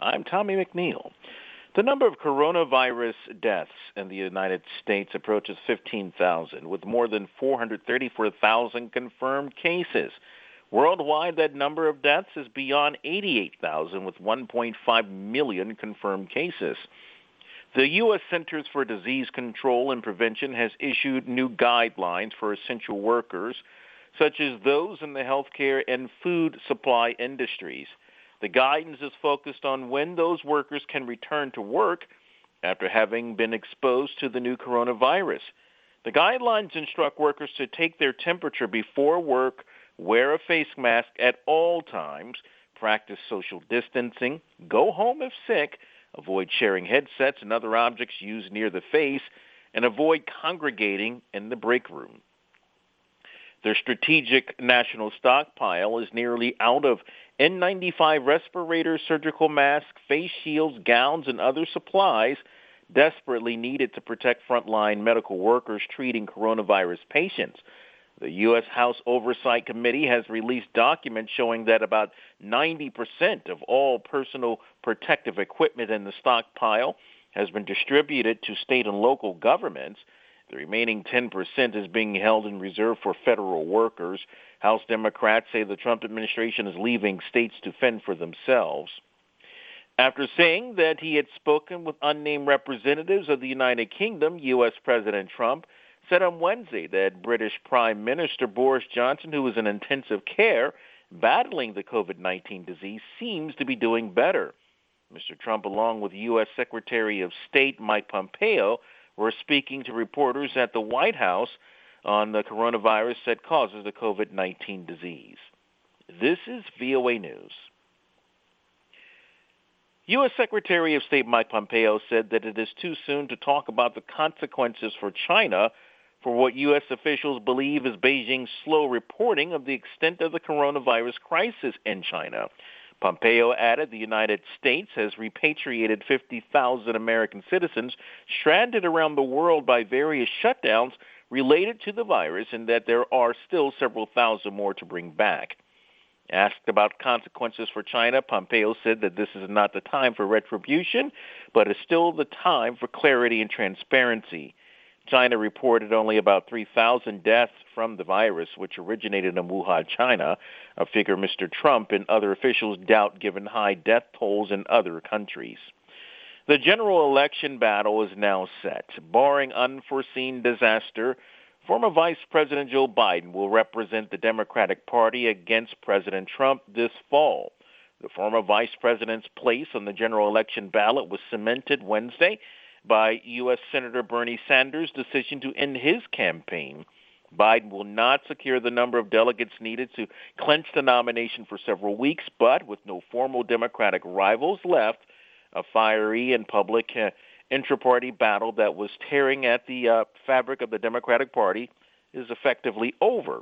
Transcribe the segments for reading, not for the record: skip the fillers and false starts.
I'm Tommy McNeil. The number of coronavirus deaths in the United States approaches 15,000, with more than 434,000 confirmed cases. Worldwide, that number of deaths is beyond 88,000, with 1.5 million confirmed cases. The U.S. Centers for Disease Control and Prevention has issued new guidelines for essential workers, such as those in the healthcare and food supply industries. The guidance is focused on when those workers can return to work after having been exposed to the new coronavirus. The guidelines instruct workers to take their temperature before work, wear a face mask at all times, practice social distancing, go home if sick, avoid sharing headsets and other objects used near the face, and avoid congregating in the break room. Their strategic national stockpile is nearly out of N95 respirators, surgical masks, face shields, gowns, and other supplies desperately needed to protect frontline medical workers treating coronavirus patients. The U.S. House Oversight Committee has released documents showing that about 90% of all personal protective equipment in the stockpile has been distributed to state and local governments. The remaining 10% is being held in reserve for federal workers. House Democrats say the Trump administration is leaving states to fend for themselves. After saying that he had spoken with unnamed representatives of the United Kingdom, U.S. President Trump said on Wednesday that British Prime Minister Boris Johnson, who is in intensive care battling the COVID-19 disease, seems to be doing better. Mr. Trump, along with U.S. Secretary of State Mike Pompeo, were speaking to reporters at the White House on the coronavirus that causes the COVID-19 disease. This is VOA News. U.S. Secretary of State Mike Pompeo said that it is too soon to talk about the consequences for China for what U.S. officials believe is Beijing's slow reporting of the extent of the coronavirus crisis in China. Pompeo added the United States has repatriated 50,000 American citizens stranded around the world by various shutdowns related to the virus, and that there are still several thousand more to bring back. Asked about consequences for China, Pompeo said that this is not the time for retribution, but is still the time for clarity and transparency. China reported only about 3,000 deaths from the virus, which originated in Wuhan, China, a figure Mr. Trump and other officials doubt given high death tolls in other countries. The general election battle is now set. Barring unforeseen disaster, former Vice President Joe Biden will represent the Democratic Party against President Trump this fall. The former vice president's place on the general election ballot was cemented Wednesday by U.S. Senator Bernie Sanders' decision to end his campaign. Biden will not secure the number of delegates needed to clinch the nomination for several weeks, but with no formal Democratic rivals left, a fiery and public intra-party battle that was tearing at the fabric of the Democratic Party is effectively over.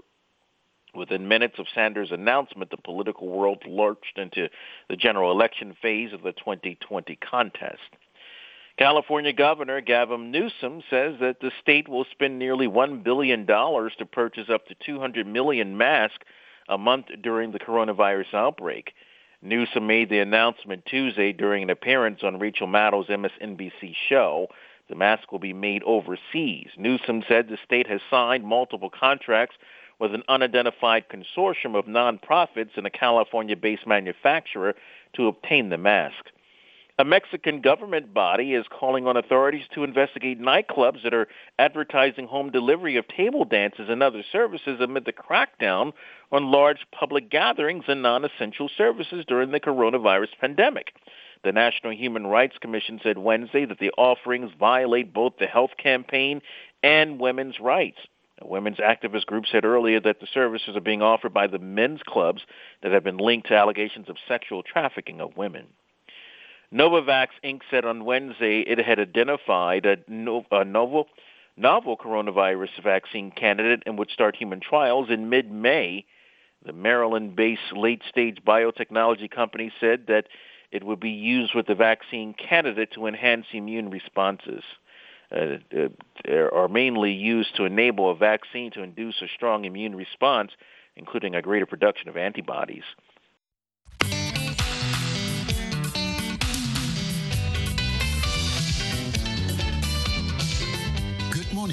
Within minutes of Sanders' announcement, the political world lurched into the general election phase of the 2020 contest. California Governor Gavin Newsom says that the state will spend nearly $1 billion to purchase up to 200 million masks a month during the coronavirus outbreak. Newsom made the announcement Tuesday during an appearance on Rachel Maddow's MSNBC show. The mask will be made overseas. Newsom said the state has signed multiple contracts with an unidentified consortium of nonprofits and a California-based manufacturer to obtain the mask. A Mexican government body is calling on authorities to investigate nightclubs that are advertising home delivery of table dances and other services amid the crackdown on large public gatherings and non-essential services during the coronavirus pandemic. The National Human Rights Commission said Wednesday that the offerings violate both the health campaign and women's rights. A women's activist group said earlier that the services are being offered by the men's clubs that have been linked to allegations of sexual trafficking of women. Novavax Inc. said on Wednesday it had identified a novel coronavirus vaccine candidate and would start human trials in mid-May. The Maryland-based late-stage biotechnology company said that it would be used with the vaccine candidate to enhance immune responses. Are mainly used to enable a vaccine to induce a strong immune response, including a greater production of antibodies.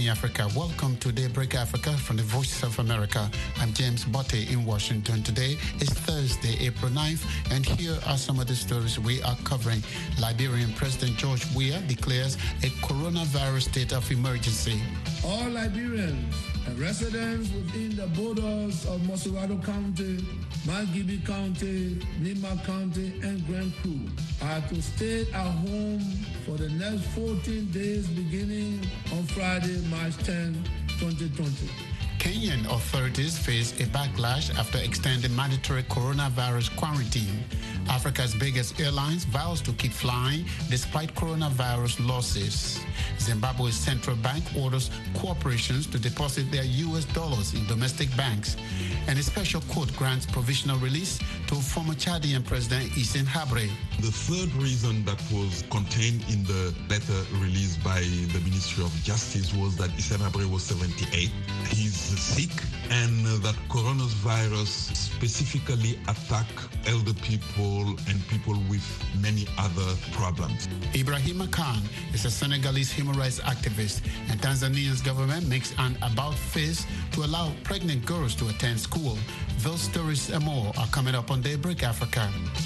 morning, Africa. Welcome to Daybreak Africa from the Voice of America. I'm James Botte in Washington. Today is Thursday, April 9th, and here are some of the stories we are covering. Liberian President George Weah declares a coronavirus state of emergency. All Liberians and residents within the borders of Mosurado County, Margibi County, Nima County, and Grand Crew are to stay at home for the next 14 days beginning on Friday, March 10, 2020. Kenyan authorities face a backlash after extending mandatory coronavirus quarantine. Africa's biggest airlines vows to keep flying despite coronavirus losses. Zimbabwe's central bank orders corporations to deposit their U.S. dollars in domestic banks. And a special court grants provisional release to former Chadian President Hissène Habré. The third reason that was contained in the letter released by the Ministry of Justice was that Hissène Habré was 78. He's sick, and that coronavirus specifically attack elder people and people with many other problems. Ibrahima Khan is a Senegalese human rights activist, and Tanzania's government makes an about-face to allow pregnant girls to attend school. Those stories and more are coming up on Daybreak Africa.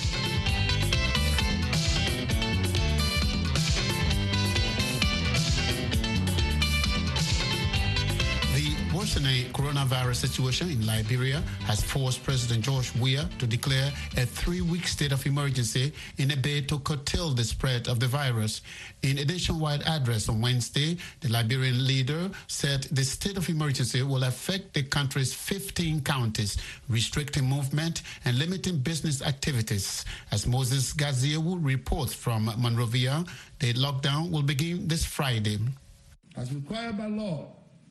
The coronavirus situation in Liberia has forced President George Weah to declare a 3-week state of emergency in a bid to curtail the spread of the virus. In a nationwide address on Wednesday, the Liberian leader said the state of emergency will affect the country's 15 counties, restricting movement and limiting business activities. As Moses Gaziewu reports from Monrovia, the lockdown will begin this Friday. As required by law,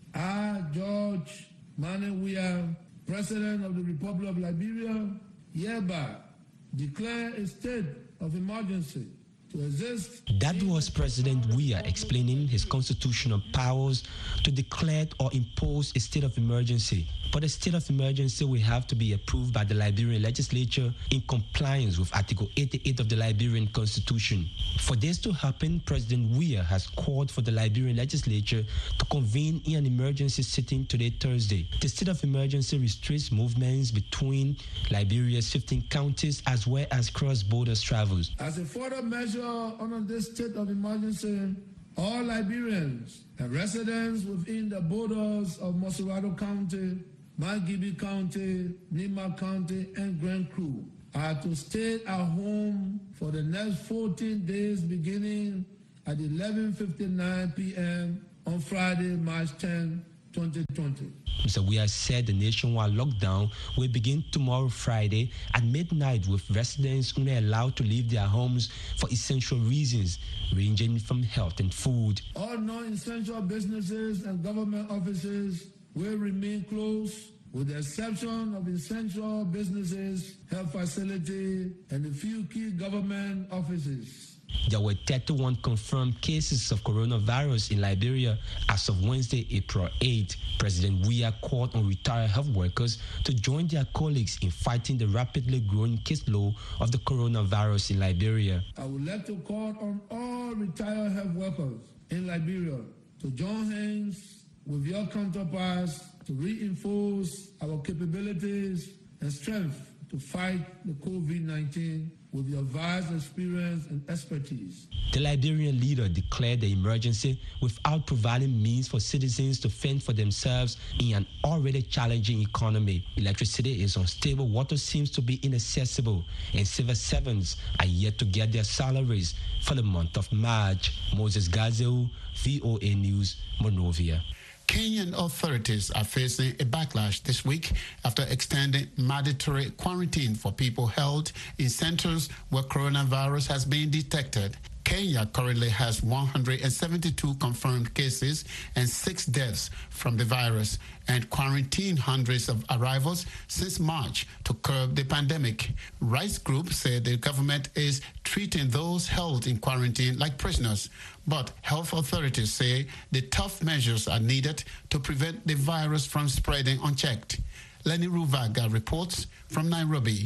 I, George Manneh Weah, President of the Republic of Liberia, hereby declare a state of emergency to exist. That was President Weah explaining his constitutional powers to declare or impose a state of emergency. But a state of emergency will have to be approved by the Liberian legislature in compliance with Article 88 of the Liberian Constitution. For this to happen, President Weah has called for the Liberian legislature to convene in an emergency sitting today, Thursday. The state of emergency restricts movements between Liberia's 15 counties as well as cross-border travels. As a further measure under this state of emergency, all Liberians and residents within the borders of Mosurado County, Margibi County, Nima County, and Grand Crew are to stay at home for the next 14 days beginning at 11:59 p.m. on Friday, March 10, 2020. Mr. Weah said the nationwide lockdown will begin tomorrow, Friday, at midnight, with residents only allowed to leave their homes for essential reasons, ranging from health and food. All non-essential businesses and government offices will remain closed, with the exception of essential businesses, health facility, and a few key government offices. There were 31 confirmed cases of coronavirus in Liberia as of Wednesday, April 8. President Weah called on retired health workers to join their colleagues in fighting the rapidly growing caseload of the coronavirus in Liberia. I would like to call on all retired health workers in Liberia to join hands with your counterparts to reinforce our capabilities and strength to fight the COVID-19 with your vast experience and expertise. The Liberian leader declared the emergency without providing means for citizens to fend for themselves in an already challenging economy. Electricity is unstable, water seems to be inaccessible, and civil servants are yet to get their salaries for the month of March. Moses Gaziewu, VOA News, Monrovia. Kenyan authorities are facing a backlash this week after extending mandatory quarantine for people held in centers where coronavirus has been detected. Kenya currently has 172 confirmed cases and 6 deaths from the virus, and quarantined hundreds of arrivals since March to curb the pandemic. Rights groups say the government is treating those held in quarantine like prisoners, but health authorities say the tough measures are needed to prevent the virus from spreading unchecked. Lenny Ruvaga reports from Nairobi.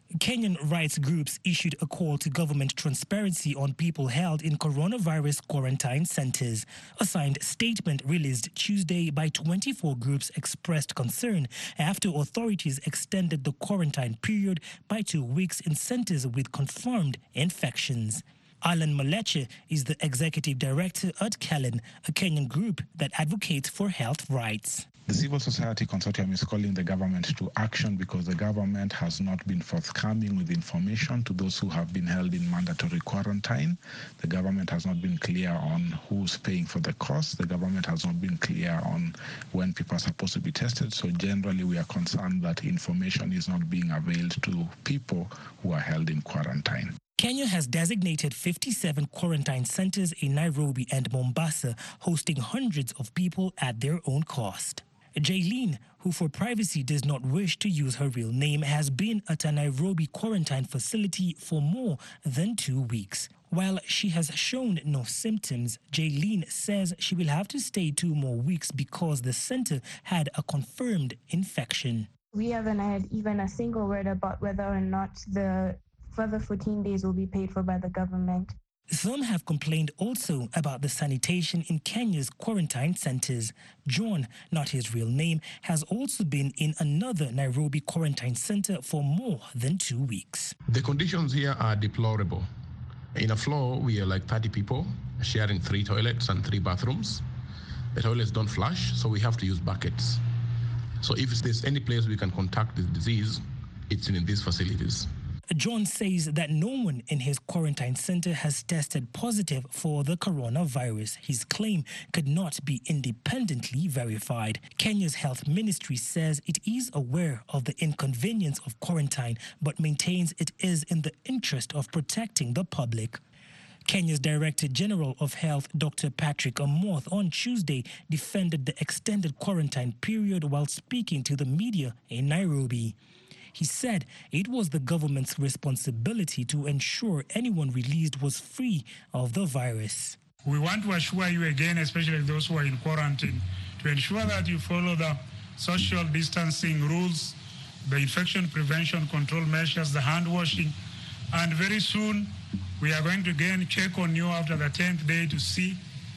Kenyan rights groups issued a call to government transparency on people held in coronavirus quarantine centers. A signed statement released Tuesday by 24 groups expressed concern after authorities extended the quarantine period by 2 weeks in centers with confirmed infections. Alan Maleche is the executive director at Kellen, a Kenyan group that advocates for health rights. The Civil Society Consortium is calling the government to action because the government has not been forthcoming with information to those who have been held in mandatory quarantine. The government has not been clear on who's paying for the cost. The government has not been clear on when people are supposed to be tested. So generally, we are concerned that information is not being availed to people who are held in quarantine. Kenya has designated 57 quarantine centers in Nairobi and Mombasa, hosting hundreds of people at their own cost. Jaylene, who for privacy does not wish to use her real name, has been at a Nairobi quarantine facility for more than 2 weeks. While she has shown no symptoms, Jaylene says she will have to stay 2 more weeks because the center had a confirmed infection. We haven't had even a single word about whether or not the further 14 days will be paid for by the government. Some have complained also about the sanitation in Kenya's quarantine centers. John, not his real name, has also been in another Nairobi quarantine center for more than 2 weeks. The conditions here are deplorable. In a floor, we are like 30 people sharing 3 toilets and 3 bathrooms. The toilets don't flush, so we have to use buckets. So if there's any place we can contact the disease, it's in these facilities. John says that no one in his quarantine center has tested positive for the coronavirus. His claim could not be independently verified. Kenya's health ministry says it is aware of the inconvenience of quarantine, but maintains it is in the interest of protecting the public. Kenya's Director General of Health, Dr. Patrick Amoth, on Tuesday defended the extended quarantine period while speaking to the media in Nairobi. He said it was the government's responsibility to ensure anyone released was free of the virus. We want to assure you again, especially those who are in quarantine, to ensure that you follow the social distancing rules, the infection prevention control measures, the hand washing, and very soon we are going to again check on you after the 10th day to see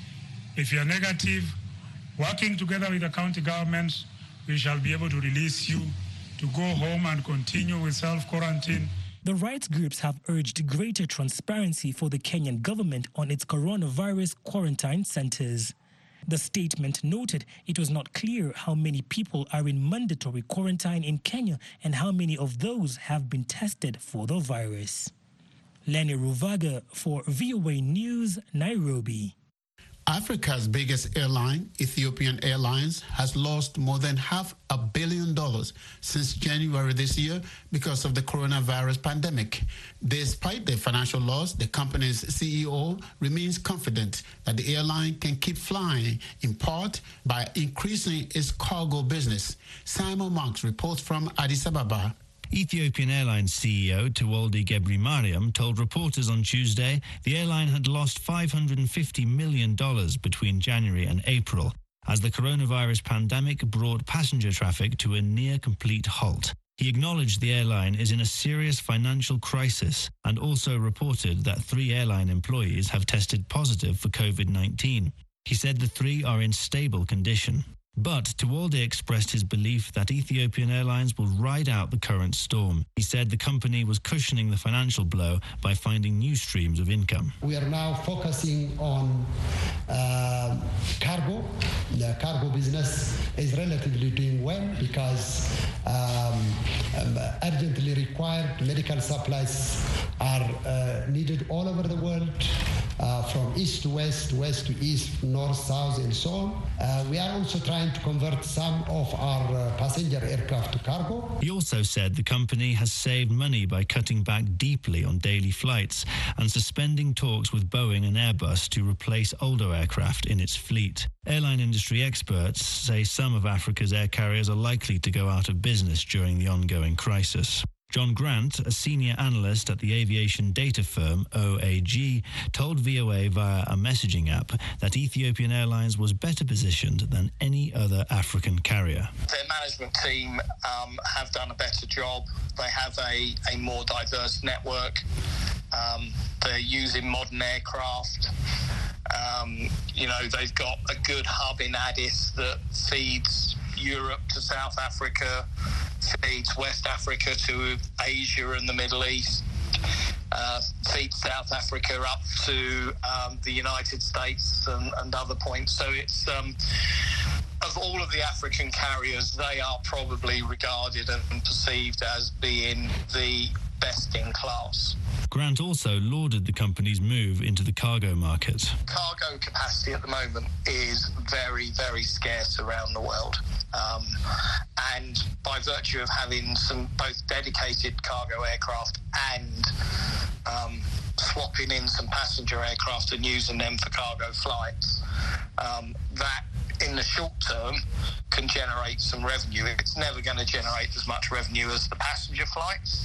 if you're negative. Working together with the county governments, we shall be able to release you to go home and continue with self-quarantine. The rights groups have urged greater transparency for the Kenyan government on its coronavirus quarantine centers. The statement noted it was not clear how many people are in mandatory quarantine in Kenya and how many of those have been tested for the virus. Lenny Ruvaga for VOA News, Nairobi. Africa's biggest airline, Ethiopian Airlines, has lost more than $500 million since January this year because of the coronavirus pandemic. Despite the financial loss, the company's CEO remains confident that the airline can keep flying, in part by increasing its cargo business. Simon Marks reports from Addis Ababa. Ethiopian Airlines CEO Tewolde Gebremariam told reporters on Tuesday the airline had lost $550 million between January and April as the coronavirus pandemic brought passenger traffic to a near-complete halt. He acknowledged the airline is in a serious financial crisis and also reported that 3 airline employees have tested positive for COVID-19. He said the 3 are in stable condition. But Tewolde expressed his belief that Ethiopian Airlines will ride out the current storm. He said the company was cushioning the financial blow by finding new streams of income. We are now focusing on cargo. The cargo business is relatively doing well because urgently required medical supplies are needed all over the world, from east to west, west to east, north, south, and so on. We are also trying to convert some of our passenger aircraft to cargo. He also said the company has saved money by cutting back deeply on daily flights and suspending talks with Boeing and Airbus to replace older aircraft in its fleet. Airline industry experts say some of Africa's air carriers are likely to go out of business during the ongoing crisis. John Grant, a senior analyst at the aviation data firm OAG, told VOA via a messaging app that Ethiopian Airlines was better positioned than any other African carrier. Their management team have done a better job. They have a more diverse network. They're using modern aircraft. They've got a good hub in Addis that feeds Europe to South Africa, feeds West Africa to Asia and the Middle East, feeds South Africa up to the United States and other points. So it's of all of the African carriers, they are probably regarded and perceived as being the best in class. Grant also lauded the company's move into the cargo market. Cargo capacity at the moment is very, very scarce around the world. And by virtue of having some both dedicated cargo aircraft and swapping in some passenger aircraft and using them for cargo flights, that in the short term can generate some revenue. It's never going to generate as much revenue as the passenger flights,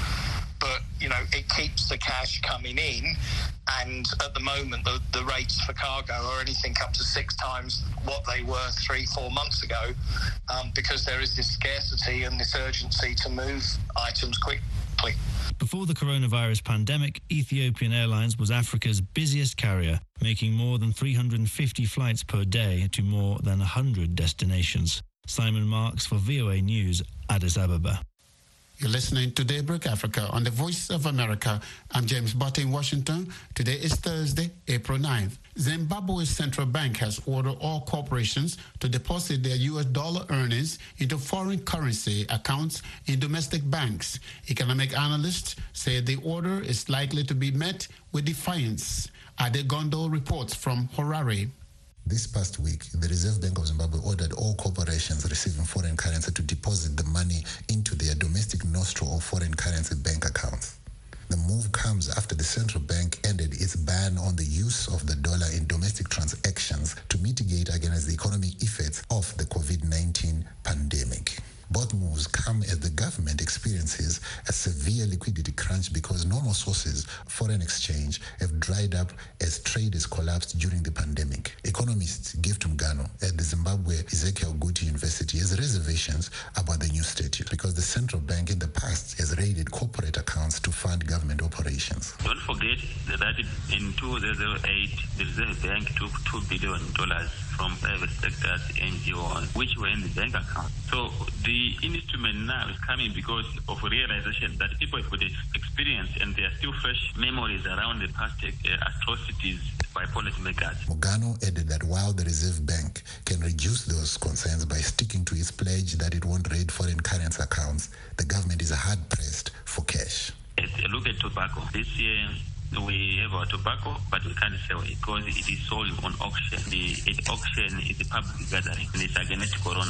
but it keeps the cash coming in, and at the moment the rates for cargo are anything up to 6 times what they were 3-4 months ago, because there is this scarcity and this urgency to move items quickly. Before the coronavirus pandemic, Ethiopian Airlines was Africa's busiest carrier, making more than 350 flights per day to more than 100 destinations. Simon Marks for VOA News, Addis Ababa. You're listening to Daybreak Africa on the Voice of America. I'm James Butt in Washington. Today is Thursday, April 9th. Zimbabwe's central bank has ordered all corporations to deposit their U.S. dollar earnings into foreign currency accounts in domestic banks. Economic analysts say the order is likely to be met with defiance. Ade Gondo reports from Harare. This past week, the Reserve Bank of Zimbabwe ordered all corporations receiving foreign currency to deposit the money into their domestic nostro or foreign currency bank accounts. The move comes after the central bank ended its ban on the use of the dollar in domestic transactions to mitigate against the economic effects of the COVID-19 pandemic. Both moves come as the government experiences a severe liquidity crunch because normal sources of foreign exchange have dried up as trade has collapsed during the pandemic. Economist Gift Mugano at the Zimbabwe Ezekiel Guti University has reservations about the new statute because the central bank in the past has raided corporate accounts to fund government operations. Don't forget that in 2008, the Reserve Bank took $2 billion from private sectors, NGOs, which were in the bank account. So the instrument now is coming because of a realization that people have got experience and there are still fresh memories around the past atrocities by policymakers. Mugano added that while the Reserve Bank can reduce those concerns by sticking to its pledge that it won't raid foreign currency accounts, the government is hard-pressed for cash. Look at tobacco. This year, we have our tobacco, but we can't sell it because it is sold on auction. The auction is a public gathering, and it's against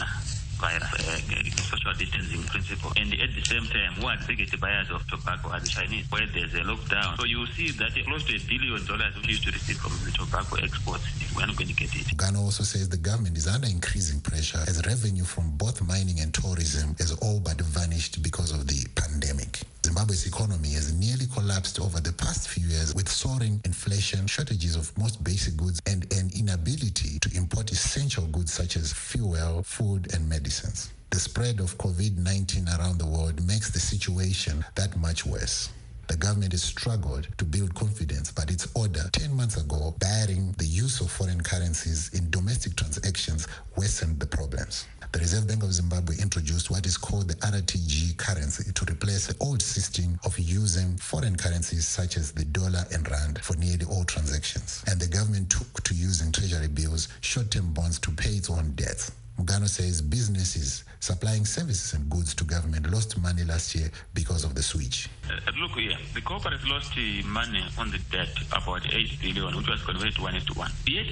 coronavirus, social distancing principle. And at the same time, who are the biggest buyers of tobacco are the Chinese, where there's a lockdown. So you see that close to $1 billion we used to receive from the tobacco exports, we're not going to get it. Ghana also says the government is under increasing pressure as revenue from both mining and tourism has all but vanished because of the pandemic. Zimbabwe's economy has nearly collapsed over the past few years with soaring inflation, shortages of most basic goods, and an inability to import essential goods such as fuel, food, and medicines. The spread of COVID-19 around the world makes the situation that much worse. The government has struggled to build confidence, but its order 10 months ago barring the use of foreign currencies in domestic transactions worsened the problems. The Reserve Bank of Zimbabwe introduced what is called the RTG currency to replace the old system of using foreign currencies such as the dollar and rand for nearly all transactions. And the government took to using treasury bills, short-term bonds to pay its own debts. Mugano says businesses supplying services and goods to government lost money last year because of the switch. Look here, the corporate lost money on the debt, about $8 billion, which was converted to 1:1. Yet,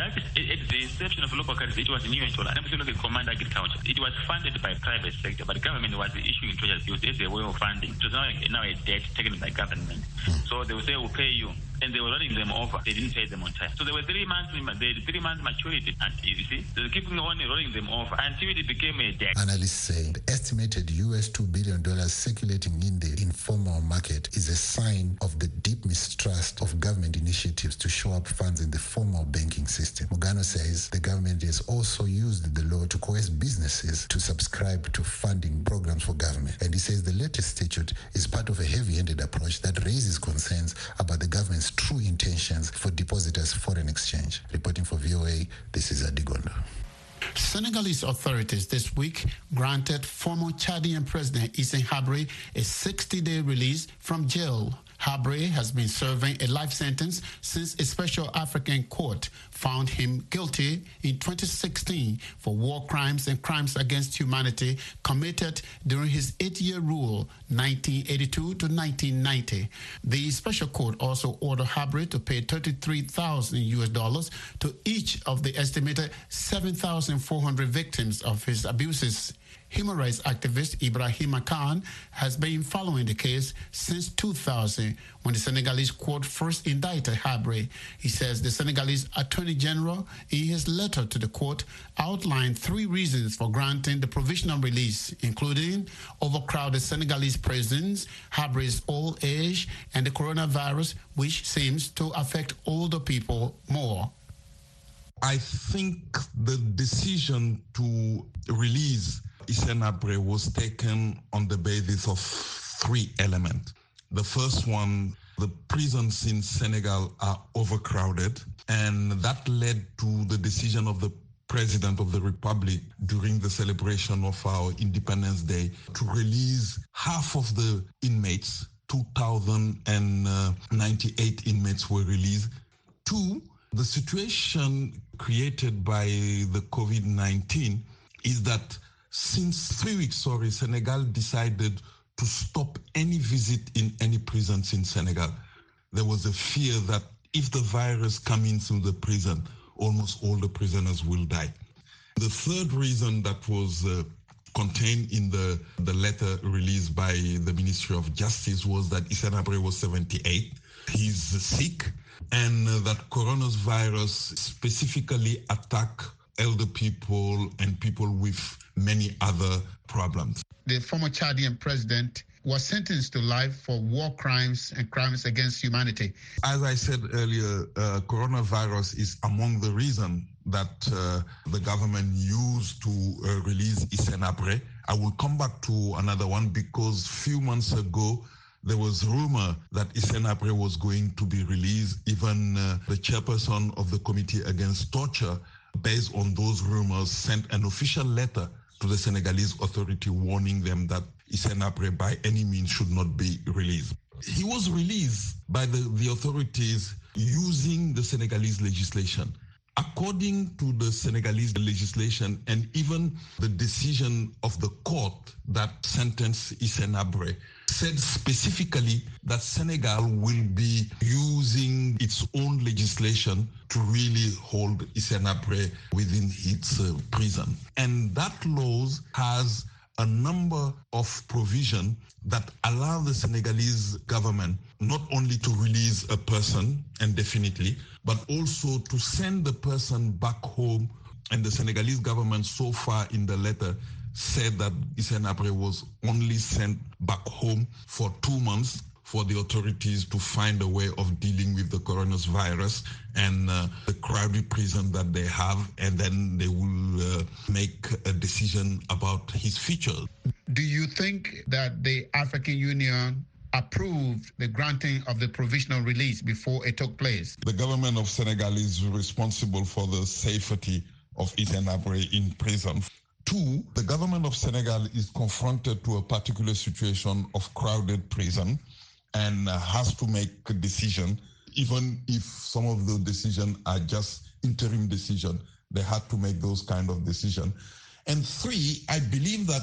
at the inception of local currency, it was new in dollar. Let me look at Command Agriculture. It was funded by private sector, but the government was issuing treasury bills as a way of funding. It was now a debt taken by government. So they will say, we'll pay you and they were rolling them over. They didn't pay them on time. So there were 3 months, they had 3 months maturity, and you see, they were keeping on rolling them over until it became a debt. Analysts say the estimated US $2 billion circulating in the informal market is a sign of the deep mistrust of government initiatives to shore up funds in the formal banking system. Mugano says the government has also used the law to coerce businesses to subscribe to funding programs for government. And he says the latest statute is part of a heavy-handed approach that raises concerns about the government's true intentions for depositors' foreign exchange. Reporting for VOA, this is Adigondo. Senegalese authorities this week granted former Chadian President Hissène Habré a 60-day release from jail. Habré has been serving a life sentence since a special African court found him guilty in 2016 for war crimes and crimes against humanity committed during his 8-year rule, 1982 to 1990. The special court also ordered Habré to pay $33,000 to each of the estimated 7,400 victims of his abuses. Human rights activist Ibrahima Khan has been following the case since 2000 when the Senegalese court first indicted Habré. He says the Senegalese Attorney General, in his letter to the court, outlined 3 reasons for granting the provisional release, including overcrowded Senegalese prisons, Habré's old age, and the coronavirus, which seems to affect older people more. I think the decision to release Hissène Habré was taken on the basis of 3 elements. The first one, the prisons in Senegal are overcrowded, and that led to the decision of the President of the Republic during the celebration of our Independence Day to release half of the inmates. 2,098 inmates were released. 2, the situation created by the COVID-19 is that since 3 weeks, Senegal decided to stop any visit in any prisons in Senegal. There was a fear that if the virus comes into the prison, almost all the prisoners will die. The third reason that was contained in the letter released by the Ministry of Justice was that Hissène Habré was 78. He's sick, and that coronavirus specifically attack elder people and people with many other problems. The former Chadian president was sentenced to life for war crimes and crimes against humanity. As I said earlier, coronavirus is among the reasons that the government used to release Hissène Habré. I will come back to another one because a few months ago, there was rumor that Hissène Habré was going to be released. Even the chairperson of the Committee Against Torture, based on those rumors, sent an official letter to the Senegalese authority warning them that Hissène Habré by any means should not be released. He was released by the authorities using the Senegalese legislation. According to the Senegalese legislation and even the decision of the court that sentenced Hissène Habré, said specifically that Senegal will be using its own legislation to really hold Hissène Habré within its prison. And that law has a number of provisions that allow the Senegalese government not only to release a person indefinitely, but also to send the person back home. And the Senegalese government so far in the letter said that Hissène Habré was only sent back home for 2 months for the authorities to find a way of dealing with the coronavirus and the crowded prison that they have, and then they will make a decision about his future. Do you think that the African Union approved the granting of the provisional release before it took place? The government of Senegal is responsible for the safety of Hissène Habré in prison. 2, the government of Senegal is confronted to a particular situation of crowded prison and has to make a decision, even if some of the decisions are just interim decisions. They had to make those kind of decisions. And 3, I believe that,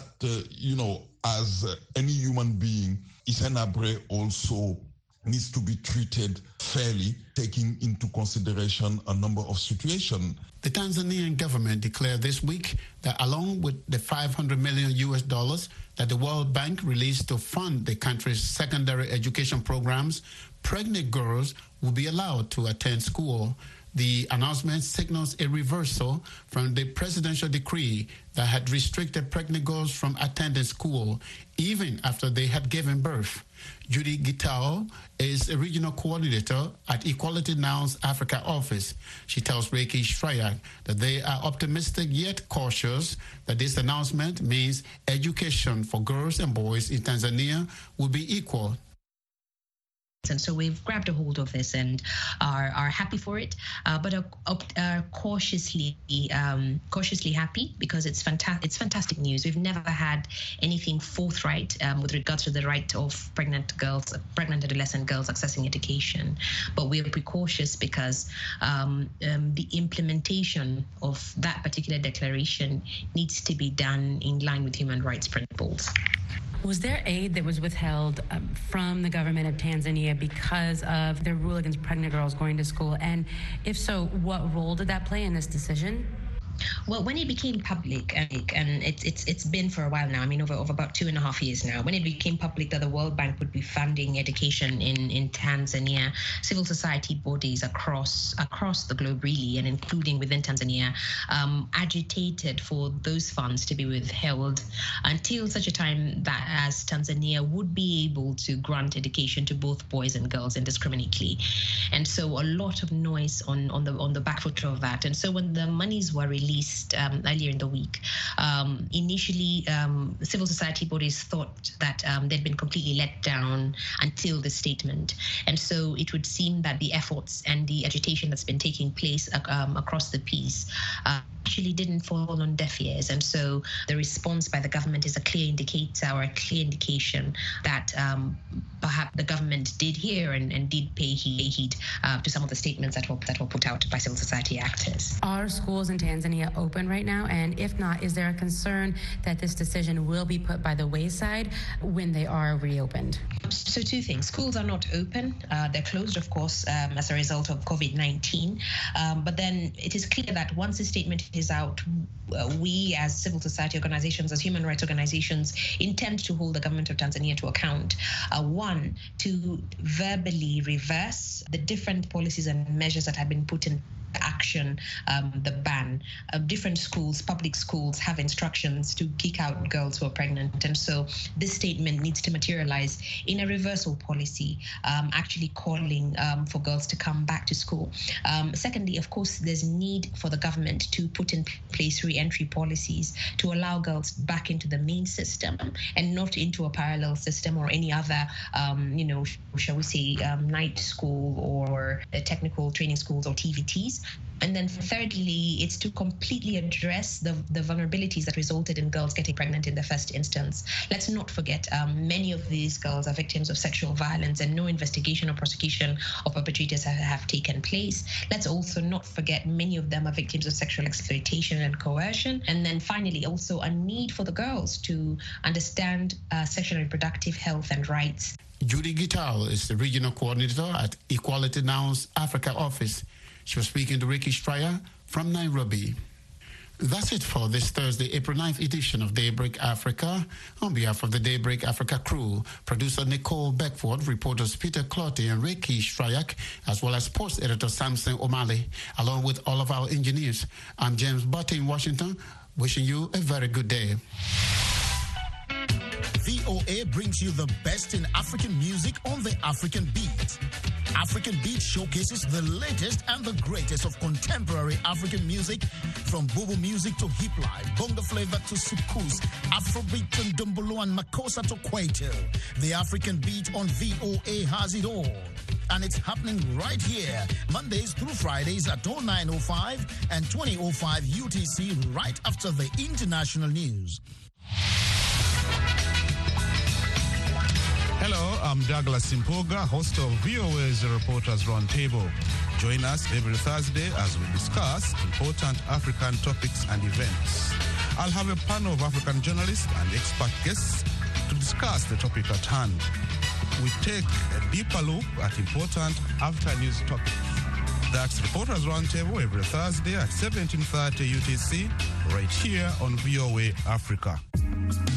as any human being, Hissène Habré also needs to be treated fairly, taking into consideration a number of situations. The Tanzanian government declared this week that along with the $500 million that the World Bank released to fund the country's secondary education programs, pregnant girls will be allowed to attend school. The announcement signals a reversal from the presidential decree that had restricted pregnant girls from attending school even after they had given birth. Judy Gitao is a regional coordinator at Equality Now's Africa office. She tells Reiki Shrayak that they are optimistic yet cautious that this announcement means education for girls and boys in Tanzania will be equal. And so we've grabbed a hold of this and are happy for it, but are cautiously happy because it's fantastic news. We've never had anything forthright with regards to the right of pregnant adolescent girls accessing education. But we're precautious because the implementation of that particular declaration needs to be done in line with human rights principles. Was there aid that was withheld from the government of Tanzania because of their rule against pregnant girls going to school? And if so, what role did that play in this decision? Well, when it became public, and it's been for a while now, I mean, over about 2.5 years now, when it became public that the World Bank would be funding education in Tanzania, civil society bodies across the globe, really, and including within Tanzania, agitated for those funds to be withheld until such a time that as Tanzania would be able to grant education to both boys and girls indiscriminately. And so a lot of noise on the back foot of that. And so when the monies were released earlier in the week, initially civil society bodies thought that they'd been completely let down until the statement. And so it would seem that the efforts and the agitation that's been taking place across the piece actually didn't fall on deaf ears. And so the response by the government is a clear indicator or a clear indication that perhaps the government did hear and did pay heed to some of the statements that were put out by civil society actors. Are schools in Tanzania open right now? And if not, is there a concern that this decision will be put by the wayside when they are reopened? So two things. Schools are not open. They're closed, of course, as a result of COVID-19. But then it is clear that once the statement is out, we as civil society organizations, as human rights organizations, intend to hold the government of Tanzania to account. One, to verbally reverse the different policies and measures that have been put in action, the ban. Different schools, public schools, have instructions to kick out girls who are pregnant. And so this statement needs to materialize in a reversal policy, actually calling for girls to come back to school. Secondly, of course, there's need for the government to put in place re-entry policies to allow girls back into the main system and not into a parallel system or any other, shall we say, night school or technical training schools or TVTs. And then thirdly, it's to completely address the vulnerabilities that resulted in girls getting pregnant in the first instance. Let's not forget, many of these girls are victims of sexual violence and no investigation or prosecution of perpetrators have taken place. Let's also not forget many of them are victims of sexual exploitation and coercion. And then finally, also a need for the girls to understand sexual and reproductive health and rights. Judy Gitao is the regional coordinator at Equality Now's Africa office. She was speaking to Ricky Stryer from Nairobi. That's it for this Thursday, April 9th edition of Daybreak Africa. On behalf of the Daybreak Africa crew, producer Nicole Beckford, reporters Peter Clotty and Ricky Stryak, as well as sports editor Samson O'Malley, along with all of our engineers, I'm James Butte in Washington, wishing you a very good day. VOA brings you the best in African music on the African Beat. African Beat showcases the latest and the greatest of contemporary African music, from Bobo music to hip life, bongo flavor to soukous, Afrobeat and Dumbolo and Makossa to Kwaito. The African Beat on VOA has it all. And it's happening right here, Mondays through Fridays at 09:05 and 20:05 UTC, right after the international news. Hello, I'm Douglas Simpoga, host of VOA's Reporters Roundtable. Join us every Thursday as we discuss important African topics and events. I'll have a panel of African journalists and expert guests to discuss the topic at hand. We take a deeper look at important after-news topics. That's Reporters Roundtable every Thursday at 17:30 UTC, right here on VOA Africa.